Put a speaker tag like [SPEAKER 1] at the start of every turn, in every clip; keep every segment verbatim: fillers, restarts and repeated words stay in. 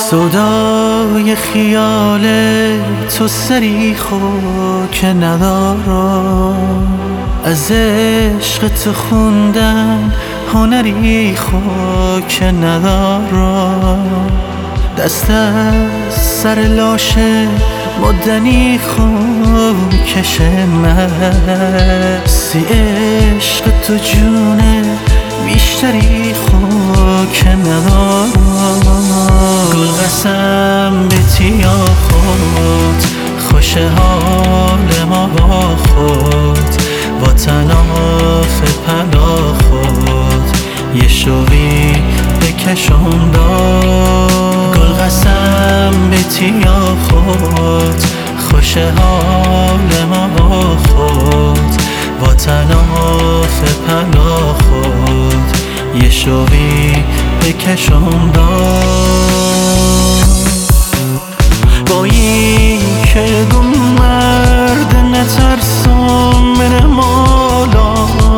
[SPEAKER 1] سودای خیال تو سری خو که ندارم، از عشق تو خوندن هنری خو که ندارم، دست از سر لاشه مدنی خوب کشه مرسی، عشق تو جونه بیشتری خوب که ندارم. گل قسم به تیا خود خوش حال ما با خود، با تناف پدا خود یه شوی بکشم داد. گل قسم به تیا خود خوش حال ما با خود، با تناف پدا خود یه شوی بکشم داد. با این که دون مرد نترسم من مالا،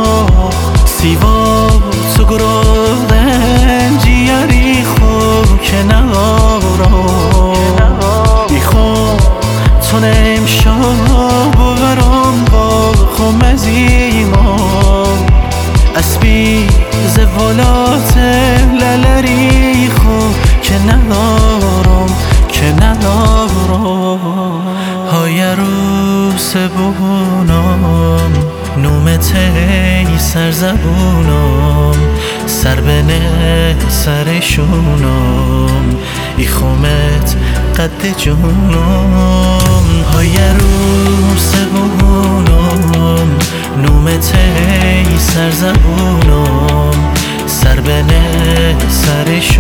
[SPEAKER 1] سیوا تو گرادن جیاری خوب که ندارم، بیخون تو نمشا بورم با خمزیمان، اسبی زوالات للری خوب که ندارم که ندارم. های روز بونم نومت ای سر زبونم، سر بنه سرشونم ای خومت قد جونم. های روز بونم نومت ای سر زبونم، سر بنه سرشونم